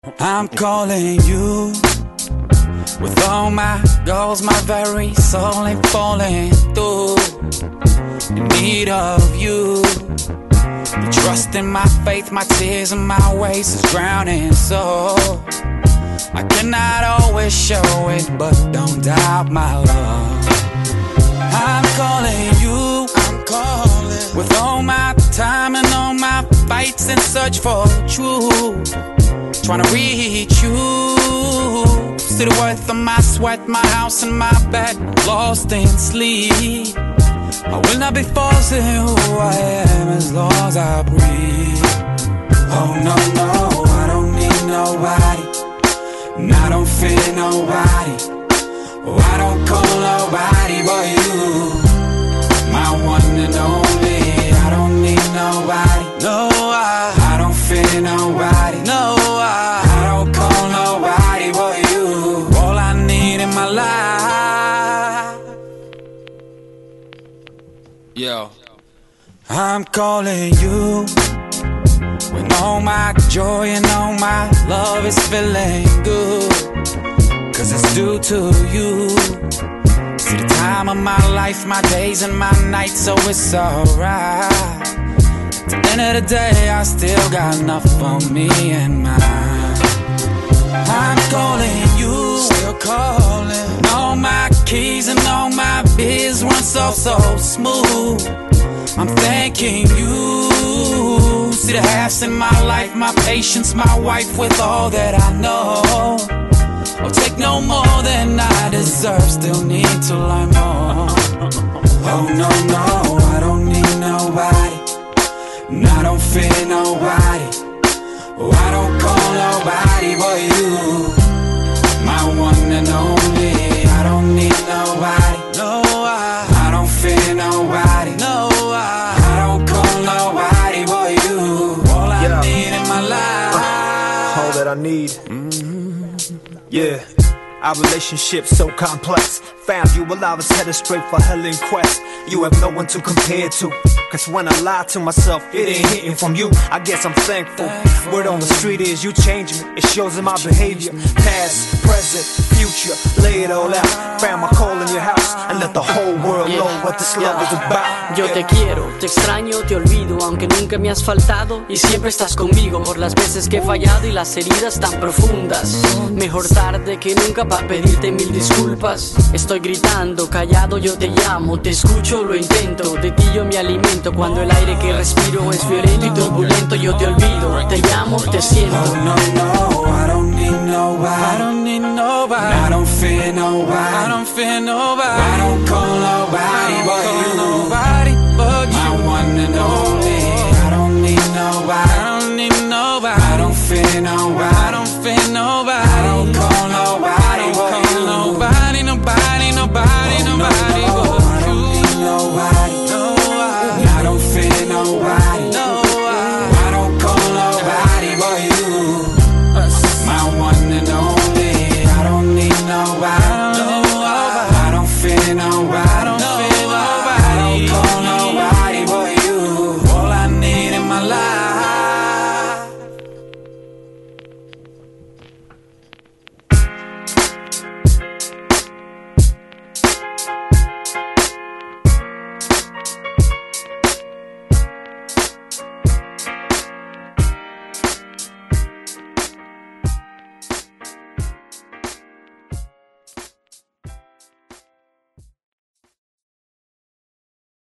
I'm calling you with all my goals, my very soul ain't falling through. In need of you, your trust in my faith, my tears and my ways is drowning. So I cannot always show it, but don't doubt my love. I'm calling you, with all my time and all my fights in search for truth. Trying to reach you, see the worth of my sweat, my house and my bed, lost in sleep. I will not be forcing who I am as long as I breathe. Oh no, no, I don't need nobody, and I don't fear nobody. Oh, I don't call nobody but you, my one and only. I don't need nobody, no, I don't fear nobody, no, I don't call nobody but you. All I need in my life. Yo, I'm calling you when all my joy and all my love is feeling good, 'cause it's due to you. See the time of my life, my days and my nights, so it's alright. At the end of the day, I still got enough for me and mine. I'm calling you, still calling. All my keys and all my biz run so smooth. I'm thanking you. See the halves in my life, my patience, my wife with all that I know. I'll take no more than I deserve, still need to learn more. Oh no, no, I don't need nobody, and I don't fear nobody. Oh, I don't call nobody but you, my one and only. I don't need nobody, no, I don't fear nobody, no, I don't call nobody but you. All I need in my life, all that I need. Yeah, our relationship's so complex. Fam, you will always headed straight for hell in quest. You have no one to compare to, 'cause when I lie to myself, it ain't hitting from you. I guess I'm thankful. Word on the street is you change me. It shows in my behavior. Past, present, future, lay it all out. Fam, I call in your house and let the whole world know what this love is about. Yo te quiero, te extraño, te olvido, aunque nunca me has faltado y siempre estás conmigo. Por las veces que he fallado y las heridas tan profundas. Mejor tarde que nunca para pedirte mil disculpas. Estoy gritando, callado, yo te llamo, te escucho, lo intento. De ti yo me alimento cuando el aire que respiro es violento y turbulento. Yo te olvido, te llamo, te siento. Oh no, no, I don't need nobody, I don't need nobody, I don't fear nobody, I don't fear nobody, I don't call nobody but you, nobody but you, my one and only. I don't need nobody, I don't need nobody, I don't fear nobody, I don't fear nobody, I don't call nobody